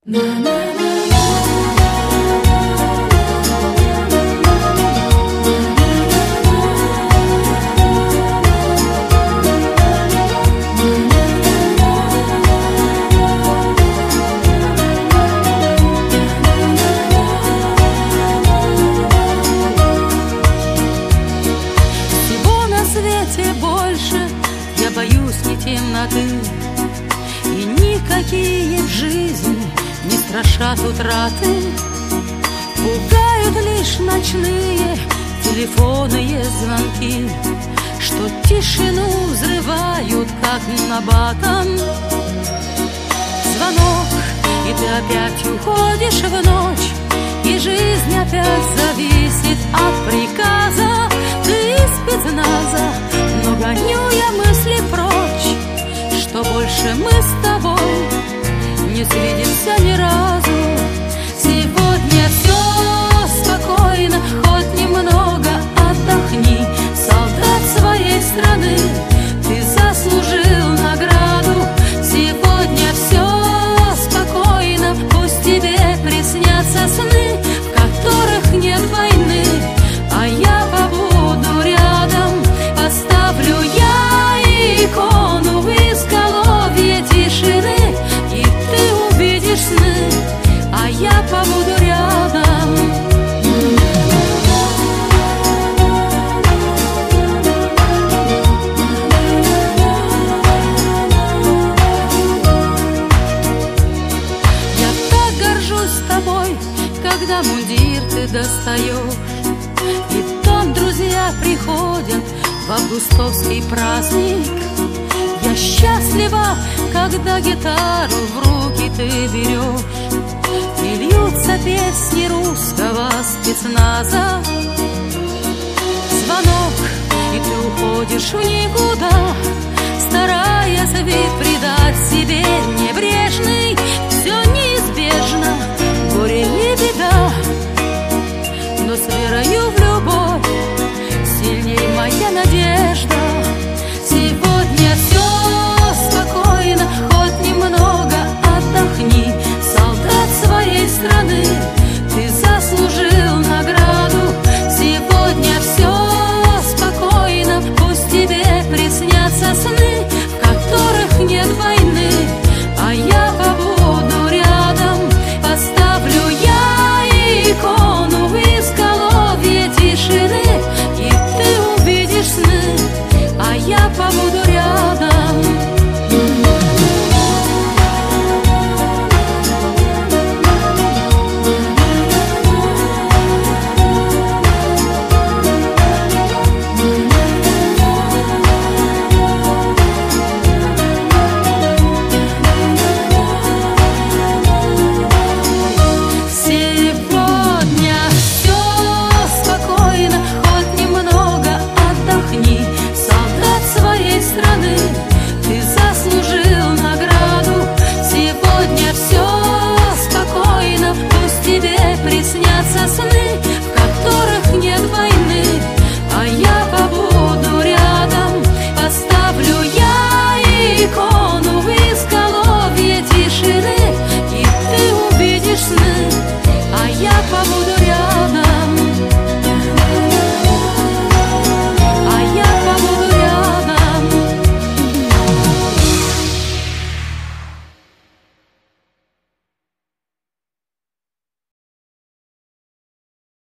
И никакие в жизни не страшат утраты. Пугают лишь ночные телефонные звонки, что тишину взрывают, как набатом. Звонок, и ты опять уходишь в ночь, и жизнь опять зависит от приказа. Ты спецназа, но гоню я мысли прочь, что больше мы с тобой не свидимся ни разу. Сегодня все спокойно, хоть немного отдохни. Солдат своей страны, ты заслужил награду. Сегодня все спокойно, пусть тебе приснятся сны, в которых нет войны, а я побуду рядом. Поставлю я икону в изголовье тишины, и ты увидишь сны, а я побуду рядом. Я так горжусь тобой, когда мундир ты достаешь, и там друзья приходят в августовский праздник. Я счастлива, когда гитару в руки ты берешь, и льются песни русского спецназа. Звонок, и ты уходишь в никуда, стараясь вид придать себе небрежный.